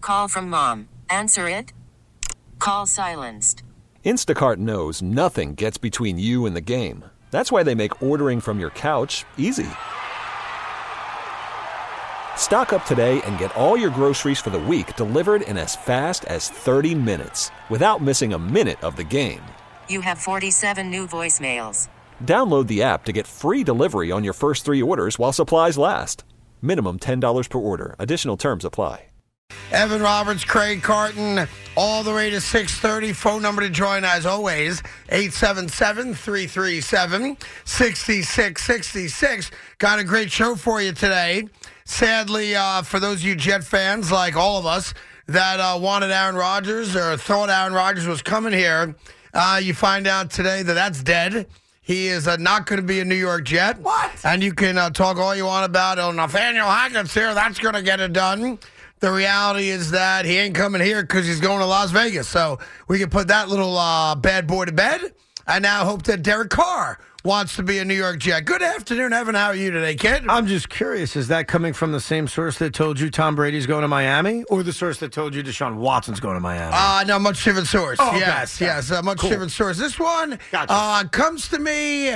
call from mom. Answer it. Call silenced. Instacart knows nothing gets between you and the game. That's why they make ordering from your couch easy. Stock up today and get all your groceries for the week delivered in as fast as 30 minutes without missing a minute of the game. You have 47 new voicemails. Download the app to get free delivery on your first 3 orders while supplies last. Minimum $10 per order. Additional terms apply. Evan Roberts, Craig Carton, all the way to 6:30. Phone number to join, as always, 877-337-6666. Got a great show for you today. Sadly, for those of you Jet fans, like all of us, that wanted Aaron Rodgers or thought Aaron Rodgers was coming here, you find out today that that's dead. He is not going to be a New York Jet. What? And you can talk all you want about, Nathaniel Hackett's here, that's going to get it done. The reality is that he ain't coming here because he's going to Las Vegas. So we can put that little bad boy to bed. I now hope that Derek Carr wants to be a New York Jet. Good afternoon, Evan. How are you today, kid? I'm just curious, is that coming from the same source that told you Tom Brady's going to Miami, or the source that told you Deshaun Watson's going to Miami? No, much different source. Oh, okay. Yes, much Cool. different source. This one Gotcha. comes to me,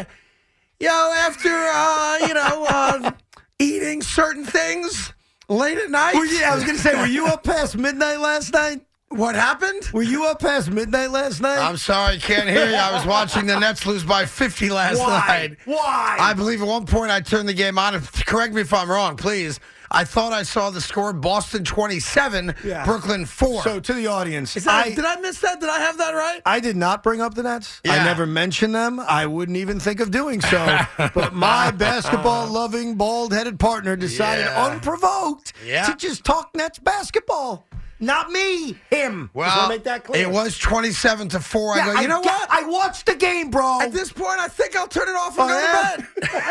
after, eating certain things late at night. I was going to say, were you up past midnight last night? What happened? Were you up past midnight last night? I'm sorry, can't hear you. I was watching the Nets lose by 50 last night. Why? I believe at one point I turned the game on. Correct me if I'm wrong, please. I thought I saw the score: Boston 27, Brooklyn 4. So to the audience, did I miss that? Did I have that right? I did not bring up the Nets. Yeah. I never mentioned them. I wouldn't even think of doing so. But my basketball-loving, bald-headed partner decided unprovoked to just talk Nets basketball. Not me, him. Well, Just want to make that clear. It was 27-4. I go, you know what? I watched the game, bro. At this point, I think I'll turn it off and go to bed.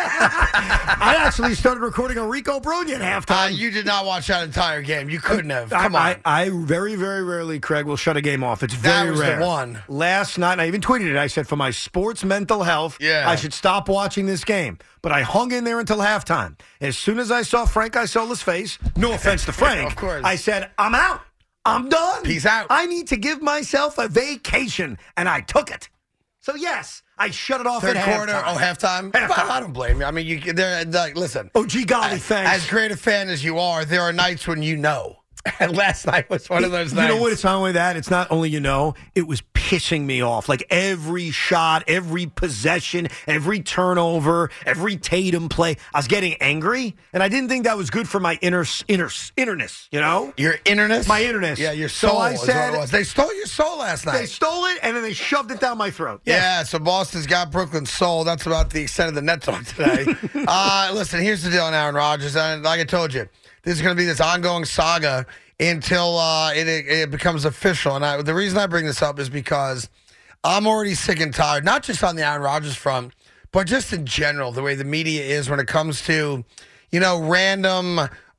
I actually started recording a Rico Brilliant halftime. You did not watch that entire game. You couldn't have. Come on. I very, very rarely, Craig, will shut a game off. It's very That was rare. the one. Last night, and I even tweeted it. I said, for my sports mental health, I should stop watching this game. But I hung in there until halftime. As soon as I saw Frank Isola's face, no offense to Frank, Of course. I said, I'm out. I'm done. Peace out. I need to give myself a vacation, and I took it. So, yes, I shut it off Third at quarter. halftime. Halftime? Well, I don't blame you. I mean, listen. Oh, gee golly, thanks. As great a fan as you are, there are nights when you know. And last night was one of those nights. You know what? It's not only that. It's not only, it was pissing me off. Like every shot, every possession, every turnover, every Tatum play. I was getting angry, and I didn't think that was good for my innerness, Your innerness? My innerness. Yeah, your soul. So I is what said, it was. They stole your soul last night. They stole it, and then they shoved it down my throat. Yeah, so Boston's got Brooklyn's soul. That's about the extent of the net talk today. Listen, here's the deal on Aaron Rodgers. And like I told you, this is going to be this ongoing saga until it becomes official. And the reason I bring this up is because I'm already sick and tired, not just on the Aaron Rodgers front, but just in general, the way the media is when it comes to, random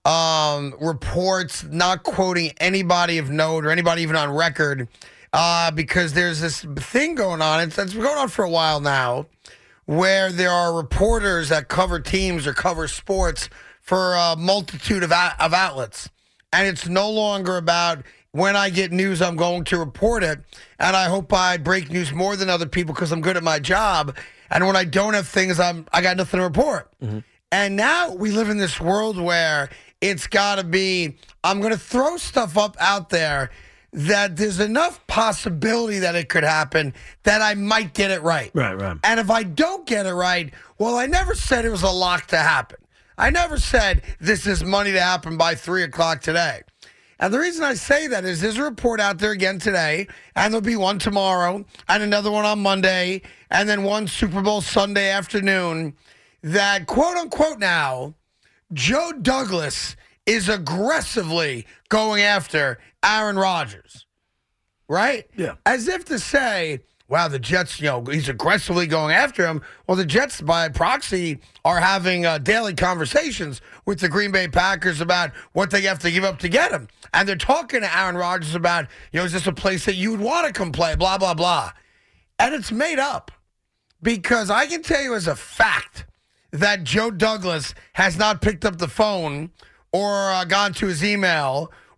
reports, not quoting anybody of note or anybody even on record, because there's this thing going on. It's going on for a while now, where there are reporters that cover teams or cover sports for a multitude of outlets. And it's no longer about when I get news, I'm going to report it. And I hope I break news more than other people because I'm good at my job. And when I don't have things, I got nothing to report. Mm-hmm. And now we live in this world where it's got to be, I'm going to throw stuff up out there that there's enough possibility that it could happen that I might get it right. Right. And if I don't get it right, well, I never said it was a lock to happen. I never said this is money to happen by 3 o'clock today. And the reason I say that is there's a report out there again today, and there'll be one tomorrow, and another one on Monday, and then one Super Bowl Sunday afternoon, that, quote-unquote now, Joe Douglas is aggressively going after Aaron Rodgers. Right? Yeah. As if to say, wow, the Jets, he's aggressively going after him. Well, the Jets, by proxy, are having daily conversations with the Green Bay Packers about what they have to give up to get him. And they're talking to Aaron Rodgers about, is this a place that you would want to come play, blah, blah, blah. And it's made up. Because I can tell you as a fact that Joe Douglas has not picked up the phone or gone to his email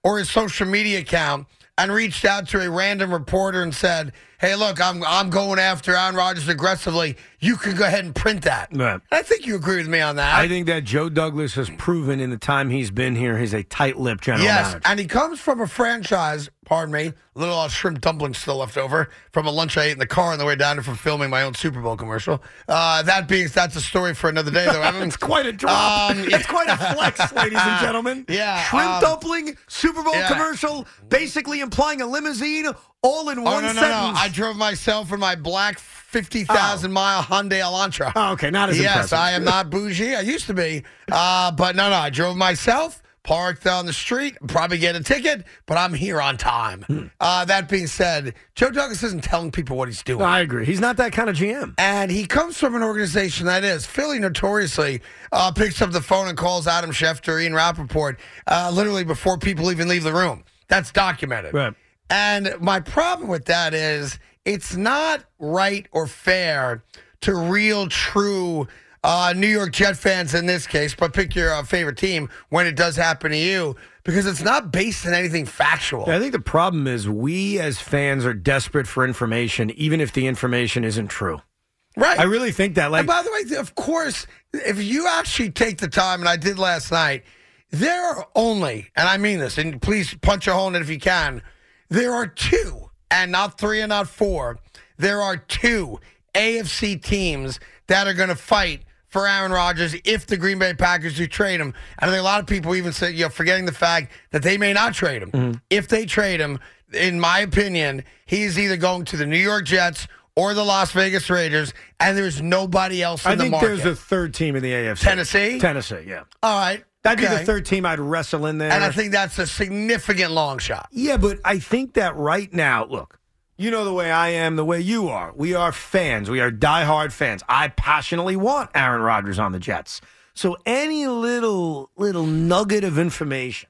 or his social media account and reached out to a random reporter and said, hey, look, I'm going after Aaron Rodgers aggressively. You can go ahead and print that. Right. I think you agree with me on that. I think that Joe Douglas has proven in the time he's been here he's a tight-lipped general manager. And he comes from a franchise, pardon me, a little shrimp dumplings still left over from a lunch I ate in the car on the way down from filming my own Super Bowl commercial. That's a story for another day, though. It's quite a drop. It's quite a flex, ladies and gentlemen. Yeah. Shrimp dumpling, Super Bowl commercial, basically implying a limousine all in one sentence. No. I drove myself in my black 50,000-mile Hyundai Elantra. Oh, okay, not as impressive. Yes, I am not bougie. I used to be. But no, I drove myself, parked on the street, probably get a ticket, but I'm here on time. That being said, Joe Douglas isn't telling people what he's doing. No, I agree. He's not that kind of GM. And he comes from an organization that is. Philly notoriously picks up the phone and calls Adam Schefter, Ian Rappaport, literally before people even leave the room. That's documented. Right. And my problem with that is it's not right or fair to real, true New York Jet fans in this case, but pick your favorite team when it does happen to you, because it's not based on anything factual. Yeah, I think the problem is we as fans are desperate for information, even if the information isn't true. Right. I really think that. And by the way, of course, if you actually take the time, and I did last night, there are only, and I mean this, and please punch a hole in it if you can, there are two, and not three and not four, there are two AFC teams that are going to fight for Aaron Rodgers if the Green Bay Packers do trade him. And I think a lot of people even say, forgetting the fact that they may not trade him. Mm-hmm. If they trade him, in my opinion, he's either going to the New York Jets or the Las Vegas Raiders, and there's nobody else in the market. I think there's a third team in the AFC. Tennessee? Tennessee, yeah. All right. That'd be the third team I'd wrestle in there. And I think that's a significant long shot. Yeah, but I think that right now, look, you know the way I am, the way you are. We are fans. We are diehard fans. I passionately want Aaron Rodgers on the Jets. So any little nugget of information,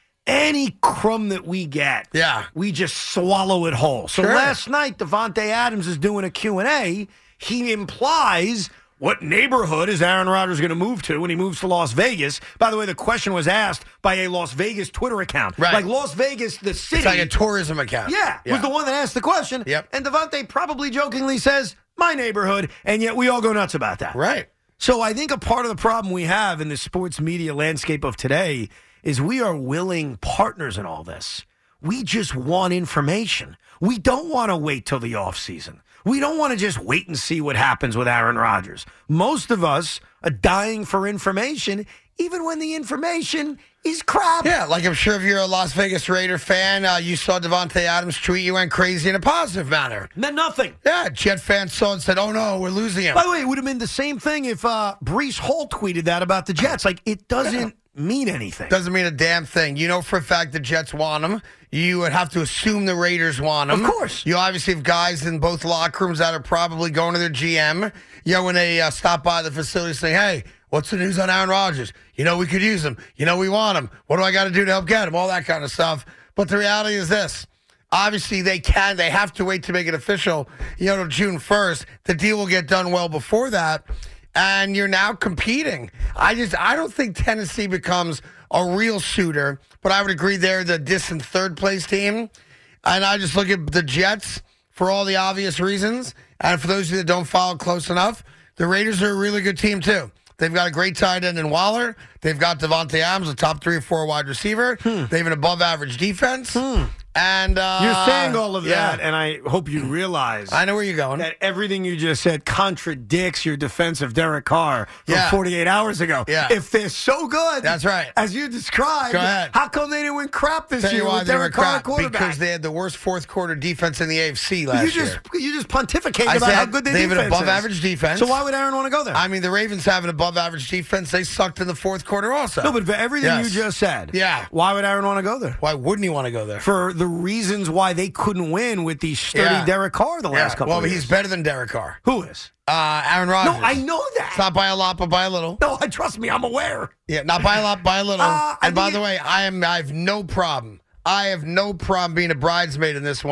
any crumb that we get, we just swallow it whole. So last night, Davante Adams is doing a Q&A. He implies, what neighborhood is Aaron Rodgers going to move to when he moves to Las Vegas? By the way, the question was asked by a Las Vegas Twitter account. Right. Like Las Vegas, the city. It's like a tourism account. Yeah, was the one that asked the question. Yep. And Davante probably jokingly says, my neighborhood, and yet we all go nuts about that. Right. So I think a part of the problem we have in the sports media landscape of today is we are willing partners in all this. We just want information. We don't want to wait till the offseason. We don't want to just wait and see what happens with Aaron Rodgers. Most of us are dying for information, even when the information is crap. Yeah, like I'm sure if you're a Las Vegas Raider fan, you saw Davante Adams tweet, you went crazy in a positive manner. Meant nothing. Yeah, Jet fans saw and said, oh no, we're losing him. By the way, it would have been the same thing if Breece Hall tweeted that about the Jets. Like, it doesn't mean anything. Doesn't mean a damn thing. You know for a fact the Jets want him. You would have to assume the Raiders want him. Of course. You obviously have guys in both locker rooms that are probably going to their GM. When they stop by the facility saying, hey, what's the news on Aaron Rodgers? We could use him. We want him. What do I got to do to help get him? All that kind of stuff. But the reality is this. Obviously, they have to wait to make it official, till June 1st. The deal will get done well before that. And you're now competing. I don't think Tennessee becomes a real shooter, but I would agree they're the distant third-place team. And I just look at the Jets for all the obvious reasons. And for those of you that don't follow close enough, the Raiders are a really good team, too. They've got a great tight end in Waller. They've got Davante Adams, a top 3 or 4 wide receiver. They have an above-average defense. And you're saying all of that, and I hope you realize I know where you're going. That everything you just said contradicts your defense of Derek Carr from 48 hours ago. Yeah. If they're so good, that's right, as you described, go ahead. How come they didn't win crap this year with Derek Carr quarterback? Because they had the worst fourth quarter defense in the AFC last year. You just pontificated about how good their defense is. They have an above-average defense. So why would Aaron want to go there? I mean, the Ravens have an above-average defense. They sucked in the fourth quarter also. No, but for everything you just said, why would Aaron want to go there? Why wouldn't he want to go there? For the reasons why they couldn't win with the sturdy Derek Carr the last couple of years. Well, he's better than Derek Carr. Who is? Aaron Rodgers. No, I know that. It's not by a lot, but by a little. No, trust me, I'm aware. Yeah, not by a lot, by a little. And by the way, I have no problem. I have no problem being a bridesmaid in this one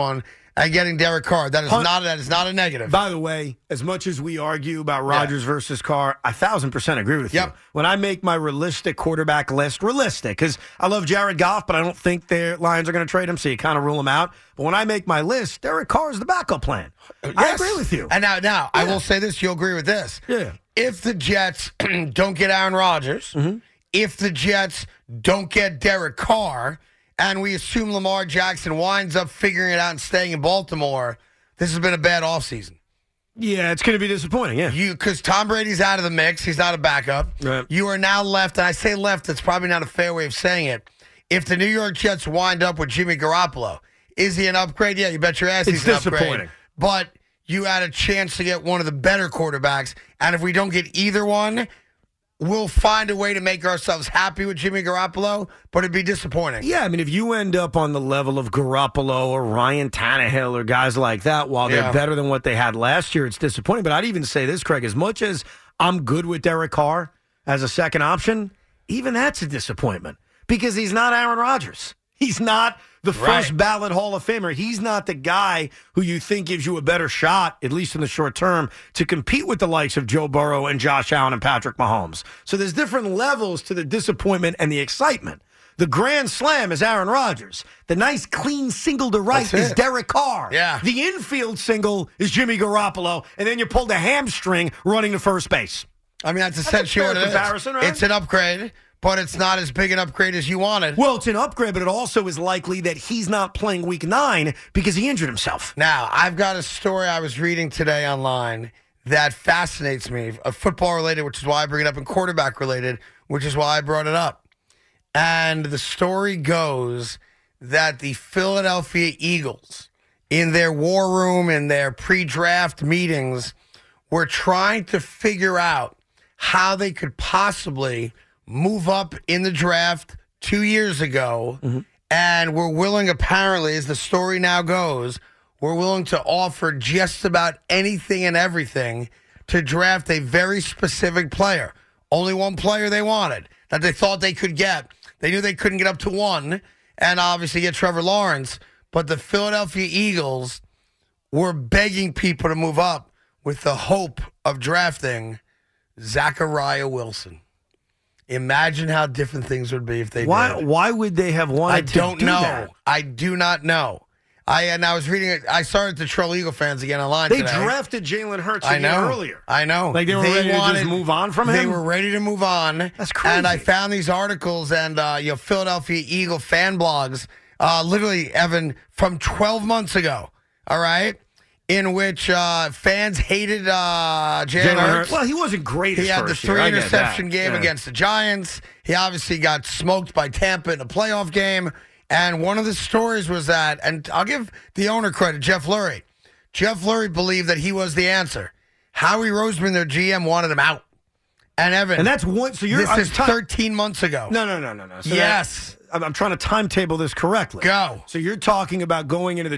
and getting Derek Carr. That is not a negative. By the way, as much as we argue about Rodgers versus Carr, I 1,000% agree with you. When I make my realistic quarterback list, because I love Jared Goff, but I don't think their Lions are going to trade him, so you kind of rule him out. But when I make my list, Derek Carr is the backup plan. Yes. I agree with you. And now I will say this, you'll agree with this. Yeah. If the Jets don't get Aaron Rodgers, if the Jets don't get Derek Carr, and we assume Lamar Jackson winds up figuring it out and staying in Baltimore, this has been a bad offseason. Yeah, it's going to be disappointing, Because Tom Brady's out of the mix. He's not a backup. Right. You are now left, and I say left, that's probably not a fair way of saying it. If the New York Jets wind up with Jimmy Garoppolo, is he an upgrade? Yeah, you bet your ass he's an upgrade. Disappointing. But you had a chance to get one of the better quarterbacks, and if we don't get either one, we'll find a way to make ourselves happy with Jimmy Garoppolo, but it'd be disappointing. Yeah, I mean, if you end up on the level of Garoppolo or Ryan Tannehill or guys like that, while they're better than what they had last year, it's disappointing. But I'd even say this, Craig, as much as I'm good with Derek Carr as a second option, even that's a disappointment because he's not Aaron Rodgers. He's not the first ballot Hall of Famer. He's not the guy who you think gives you a better shot, at least in the short term, to compete with the likes of Joe Burrow and Josh Allen and Patrick Mahomes. So there's different levels to the disappointment and the excitement. The grand slam is Aaron Rodgers. The nice, clean single to right is Derek Carr. Yeah. The infield single is Jimmy Garoppolo. And then you pulled a hamstring running to first base. I mean, that's essentially what it is. Comparison, right? It's an upgrade, but it's not as big an upgrade as you wanted. Well, it's an upgrade, but it also is likely that he's not playing week 9 because he injured himself. Now, I've got a story I was reading today online that fascinates me, football related, which is why I bring it up, and quarterback related, which is why I brought it up. And the story goes that the Philadelphia Eagles, in their war room, in their pre-draft meetings, were trying to figure out how they could possibly move up in the draft 2 years ago, and we're willing, apparently, as the story now goes, we're willing to offer just about anything and everything to draft a very specific player. Only one player they wanted that they thought they could get. They knew they couldn't get up to one, and obviously get Trevor Lawrence, but the Philadelphia Eagles were begging people to move up with the hope of drafting Zachariah Wilson. Imagine how different things would be if they did. Why would they have wanted to do that? I do not know. I was reading it. I started to troll Eagle fans again online today. They drafted Jalen Hurts a year earlier. I know. Like they were ready to just move on from him? They were ready to move on. That's crazy. And I found these articles and Philadelphia Eagle fan blogs, literally, Evan, from 12 months ago, all right, in which fans hated Jalen Hurts. Well, he wasn't great He had the 3-interception game Yeah. against the Giants. He obviously got smoked by Tampa in a playoff game. And one of the stories was that, and I'll give the owner credit, Jeff Lurie. Jeff Lurie believed that he was the answer. Howie Roseman, their GM, wanted him out. And Evan, and that's one. So this is 13 months ago. No. So yes. I'm trying to timetable this correctly. Go. So you're talking about going into the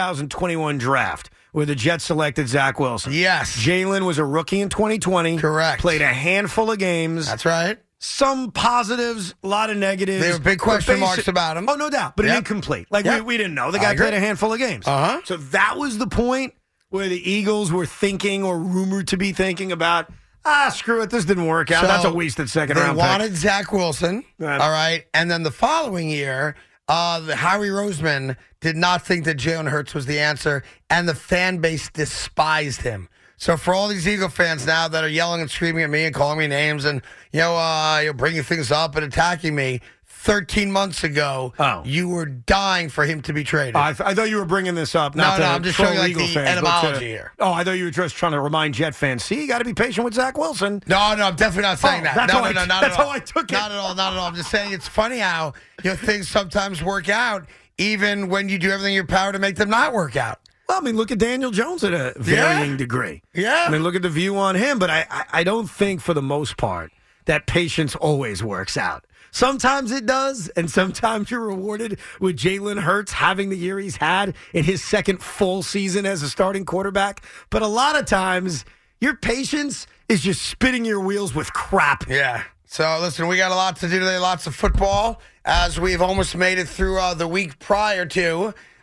2021 draft where the Jets selected Zach Wilson. Yes. Jalen was a rookie in 2020. Correct. Played a handful of games. That's right. Some positives, a lot of negatives. There were big question marks about him. Oh, no doubt. But incomplete. Like, we didn't know. The guy played a handful of games. Uh-huh. So that was the point where the Eagles were thinking or rumored to be thinking about, screw it, this didn't work out. So that's a wasted second-round pick. They wanted Zach Wilson, right. All right? And then the following year, Howie Roseman did not think that Jalen Hurts was the answer, and the fan base despised him. So for all these Eagle fans now that are yelling and screaming at me and calling me names and, you're bringing things up and attacking me, 13 months ago, you were dying for him to be traded. I thought you were bringing this up. No, I'm just showing you the etymology here. Oh, I thought you were just trying to remind Jet fans, see, you got to be patient with Zach Wilson. No, I'm definitely not saying that. That's no, not at all. How I took it. Not at all. I'm just saying it's funny how things sometimes work out even when you do everything in your power to make them not work out. Well, I mean, look at Daniel Jones at a varying degree. Yeah. I mean, look at the view on him, but I don't think for the most part that patience always works out. Sometimes it does, and sometimes you're rewarded with Jalen Hurts having the year he's had in his second full season as a starting quarterback. But a lot of times, your patience is just spinning your wheels with crap. Yeah. So, listen, we got a lot to do today, lots of football, as we've almost made it through the week prior to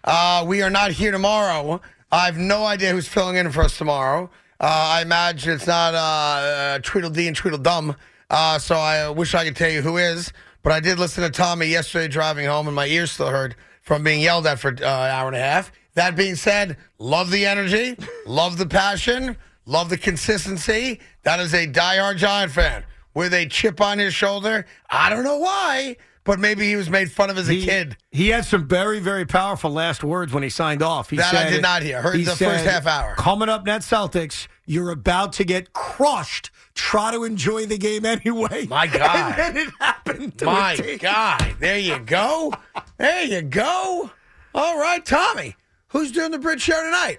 We are not here tomorrow. I have no idea who's filling in for us tomorrow. I imagine it's not Tweedledee and Tweedledum. So I wish I could tell you who is. But I did listen to Tommy yesterday driving home, and my ears still hurt from being yelled at for an hour and a half. That being said, love the energy, love the passion, love the consistency. That is a diehard Giant fan with a chip on his shoulder. I don't know why, but maybe he was made fun of as a kid. He had some very, very powerful last words when he signed off. He said, I did not hear. Heard the first half hour. Coming up, Net Celtics, you're about to get crushed. Try to enjoy the game anyway. My God. And then it happened to My a team. God. There you go. There you go. All right, Tommy. Who's doing the bridge show tonight?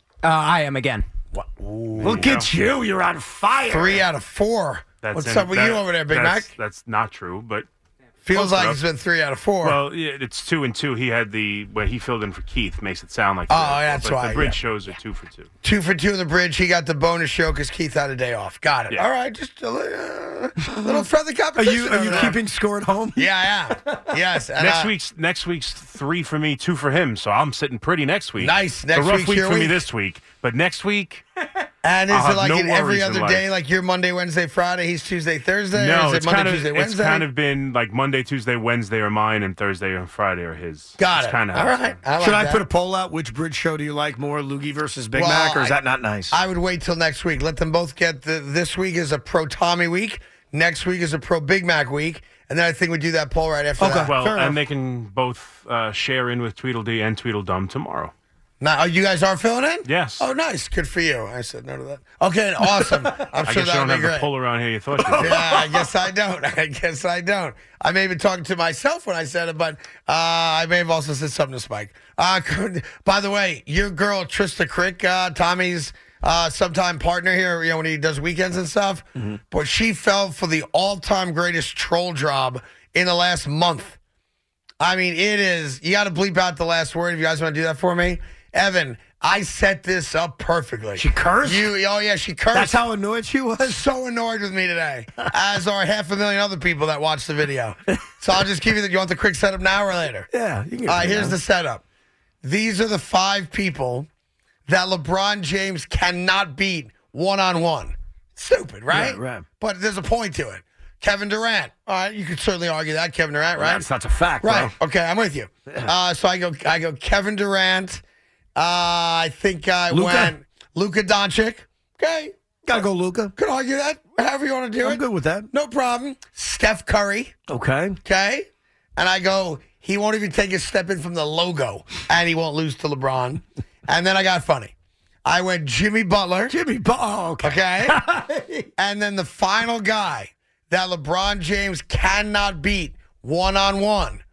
I am again. Look at you. You're on fire. 3 out of 4. What's up with you over there, Big Mac? That's not true, but feels like enough. it's been 3 out of 4. Well, yeah, it's 2 and 2. He had where he filled in for Keith. Makes it sound like that's but why. The bridge shows are 2 for 2. 2 for 2 in the bridge. He got the bonus show because Keith had a day off. Got it. Yeah. All right, just a little friendly Are competition. you keeping score at home? Yeah, I am. Yes. And, Next week's 3 for me, 2 for him. So I'm sitting pretty next week. Nice. It's a Next rough week's week your for me week. this week, but next week. And is I'll it like have no in every worries in other life. day, like you're Monday, Wednesday, Friday, he's Tuesday, Thursday? No, or is it it's Monday, kind of Tuesday, Wednesday? it's kind of been like Monday, Tuesday, Wednesday are mine, and Thursday and Friday are his. Got It's it. kind of All right. Should I put a poll out? Which bridge show do you like more, Loogie versus Big Mac, or is that not nice? I would wait till next week. Let them both get this week is a pro Tommy week. Next week is a pro Big Mac week. And then I think we do that poll right after that. Well, Fair enough. and they can both share in with Tweedledee and Tweedledum tomorrow. Now, you guys are filling in? Yes. Oh, nice. Good for you. I said no to that. Okay, awesome. I'm I sure guess you that don't would have be the great. pull around here you thought you did. Yeah, I guess I don't. I may have been talking to myself when I said it, but I may have also said something to Spike. By the way, your girl, Trista Crick, Tommy's sometime partner here, when he does weekends and stuff, but she fell for the all-time greatest troll job in the last month. I mean, it is, you got to bleep out the last word if you guys want to do that for me. Evan, I set this up perfectly. She cursed? Oh, yeah, she cursed. That's how annoyed she was? So annoyed with me today, as are 500,000 other people that watched the video. So I'll just give you you want the quick setup now or later? Yeah. You can All right, here's the setup. These are the 5 people that LeBron James cannot beat one-on-one. Stupid, right? Right. But there's a point to it. Kevin Durant. All right, you could certainly argue that. Kevin Durant, right? That's a fact, Right. bro. Okay, I'm with you. So I go Kevin Durant. I think I Luka. went Luka Doncic. Okay. Gotta go, Luka. Could argue that. However you want to do it. I'm good with that. No problem. Steph Curry. Okay. Okay. And I go, he won't even take a step in from the logo, and he won't lose to LeBron. And then I got funny. I went Jimmy Butler. Oh, okay. Okay. And then the final guy that LeBron James cannot beat one-on-one.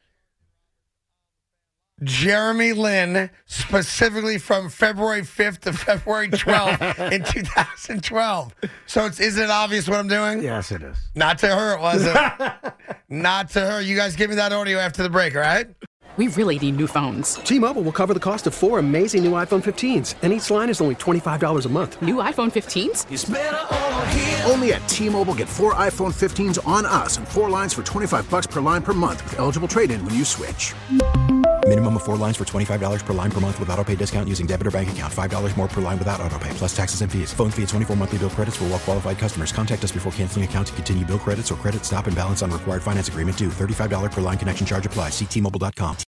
Jeremy Lin, specifically from February 5th to February 12th in 2012. So is it obvious what I'm doing? Yes, it is. Not to her, was it? Not to her. You guys give me that audio after the break, all right? We really need new phones. T-Mobile will cover the cost of 4 amazing new iPhone 15s, and each line is only $25 a month. New iPhone 15s? Only at T-Mobile, get 4 iPhone 15s on us and 4 lines for $25 per line per month with eligible trade-in when you switch. Minimum of 4 lines for $25 per line per month with autopay discount using debit or bank account. $5 more per line without autopay, plus taxes and fees. Phone fee at 24 monthly bill credits for well-qualified customers. Contact us before canceling account to continue bill credits or credit stop and balance on required finance agreement due. $35 per line connection charge applies. See T-Mobile.com.